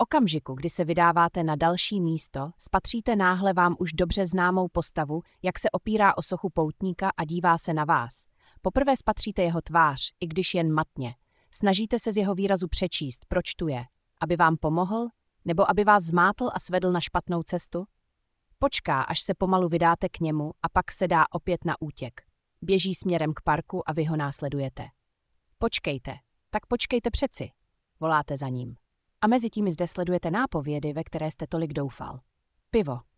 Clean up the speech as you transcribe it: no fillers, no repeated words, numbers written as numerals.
okamžiku, kdy se vydáváte na další místo, spatříte náhle vám už dobře známou postavu, jak se opírá o sochu poutníka a dívá se na vás. Poprvé spatříte jeho tvář, i když jen matně. Snažíte se z jeho výrazu přečíst, proč tu je. Aby vám pomohl? Nebo aby vás zmátl a svedl na špatnou cestu? Počká, až se pomalu vydáte k němu a pak se dá opět na útěk. Běží směrem k parku a vy ho následujete. Počkejte, tak počkejte přeci, voláte za ním. A mezi tím zde sledujete nápovědy, ve které jste tolik doufal. Pivo.